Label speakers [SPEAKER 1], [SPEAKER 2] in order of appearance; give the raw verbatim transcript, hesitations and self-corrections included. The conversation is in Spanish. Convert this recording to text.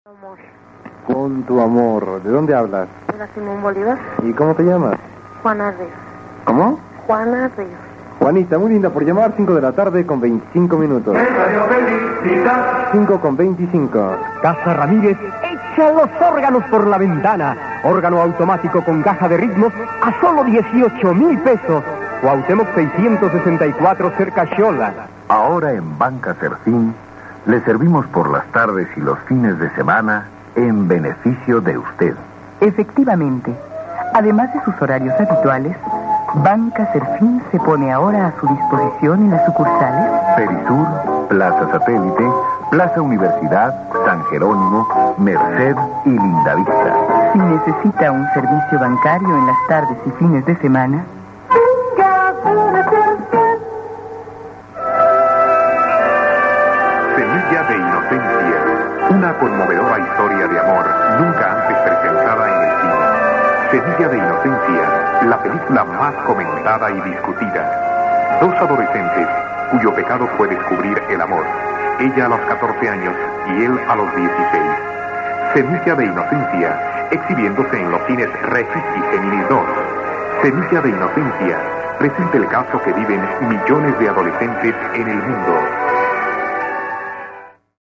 [SPEAKER 1] Amor.
[SPEAKER 2] Con tu amor. ¿De dónde hablas?
[SPEAKER 1] De la Simón Bolívar.
[SPEAKER 2] ¿Y cómo te llamas?
[SPEAKER 1] Juana Ríos.
[SPEAKER 2] ¿Cómo?
[SPEAKER 1] Juana Ríos.
[SPEAKER 2] Juanita, muy linda por llamar. cinco de la tarde con veinticinco minutos. cinco con veinticinco.
[SPEAKER 3] Casa Ramírez echa los órganos por la ventana. Órgano automático con caja de ritmos a solo dieciocho mil pesos. Cuauhtémoc seiscientos sesenta y cuatro cerca Xola.
[SPEAKER 4] Ahora en Banca Serfín le servimos por las tardes y los fines de semana en beneficio de usted.
[SPEAKER 5] Efectivamente, además de sus horarios habituales, Banca Serfín se pone ahora a su disposición en las sucursales
[SPEAKER 4] Perisur, Plaza Satélite, Plaza Universidad, San Jerónimo, Merced y Lindavista.
[SPEAKER 5] Si necesita un servicio bancario en las tardes y fines de semana.
[SPEAKER 6] Semilla de Inocencia, una conmovedora historia de amor nunca antes presentada en el cine. Semilla de Inocencia, la película más comentada y discutida. Dos adolescentes cuyo pecado fue descubrir el amor. Ella a los catorce años y él a los dieciséis. Semilla de Inocencia, exhibiéndose en los cines Regis y Géminis dos. Semilla de Inocencia presenta el caso que viven millones de adolescentes en el mundo.